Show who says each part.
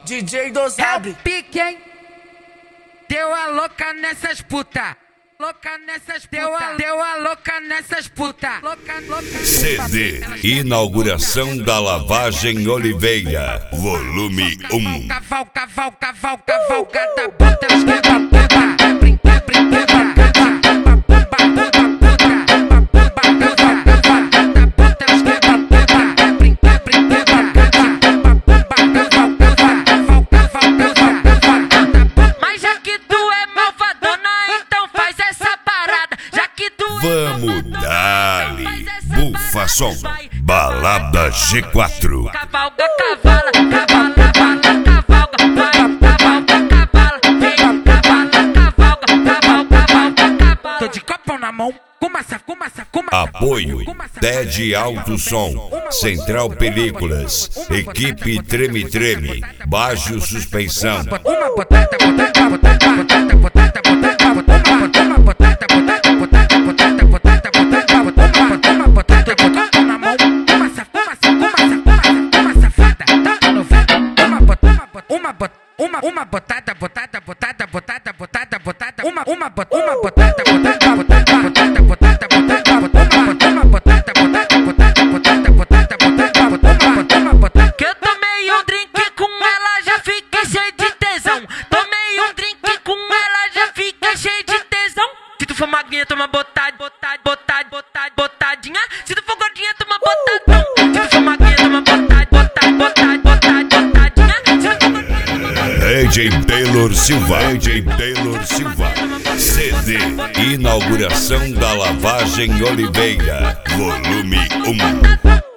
Speaker 1: DJ do sabe.
Speaker 2: Pique, hein? Deu a louca nessas puta. Louca nessas puta. Deu a louca nessas puta. Louca.
Speaker 3: CD Inauguração da Lavagem Oliveira, volume 1.
Speaker 2: Cavalga da bota,
Speaker 3: Vamos dali, bufa som, balada G4.
Speaker 2: cavalga, cavala, tô de copo na mão, fumaça.
Speaker 3: Apoio TED Alto Som, Central Películas, Equipe Treme, Baixo Suspensão.
Speaker 2: Uma botata, que eu tomei um drink com ela, já fiquei cheio de tesão. Tomei um drink com ela, já fiquei cheio de tesão. Se tu for magrinha, toma botadinha. Se tu for gordinha, toma botadão. Se tu for magrinha, toma botadinha.
Speaker 3: AJ Taylor Silva. CD Inauguração da Lavagem Oliveira, volume 1.